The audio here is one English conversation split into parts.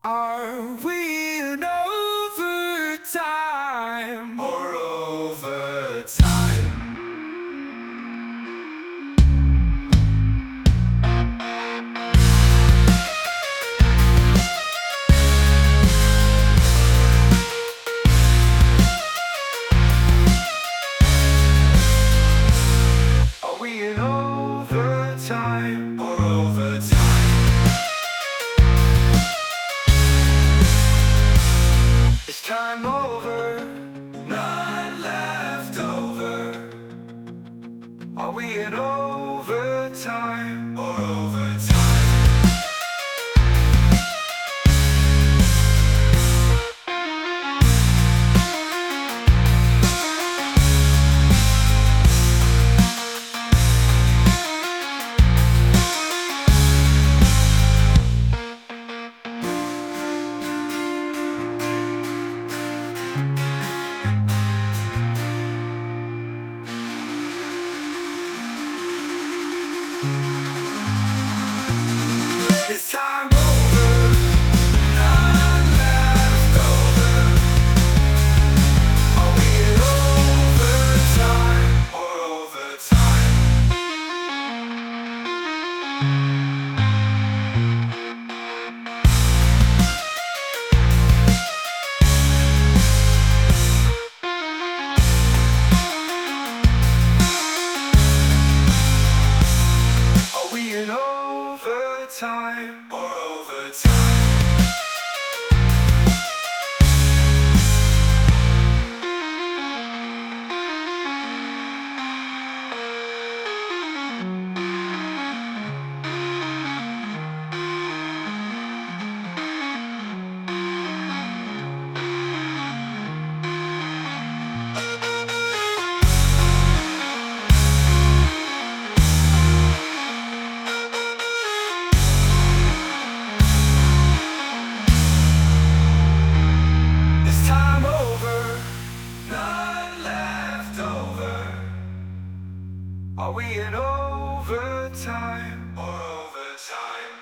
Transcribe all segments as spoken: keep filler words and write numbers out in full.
Are we in overtime or overtime? Are we in overtime or overtime? It's time over, none left over. Are we in overtime or overtime? It's time over, none left over. Are we in overtime or overtime? Are we in overtime or overtime? It's time over, none left over. Are we in overtime or overtime?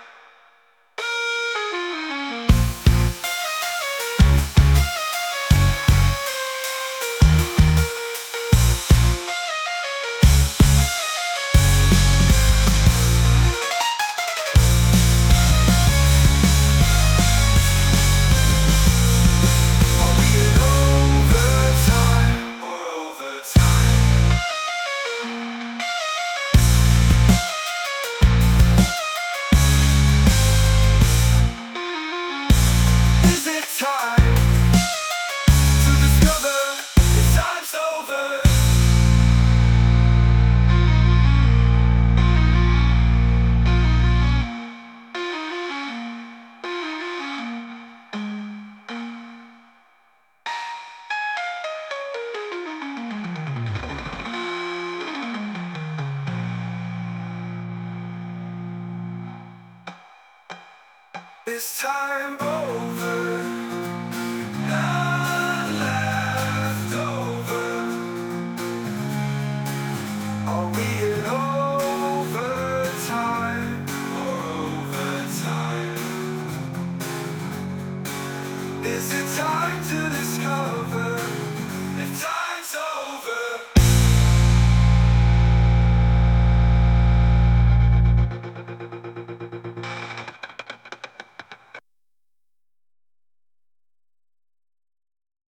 Are we in overtime or overtime? Is it time to discover if time's over? Is time over? None left over. Are we in overtime or overtime? Is it time to discover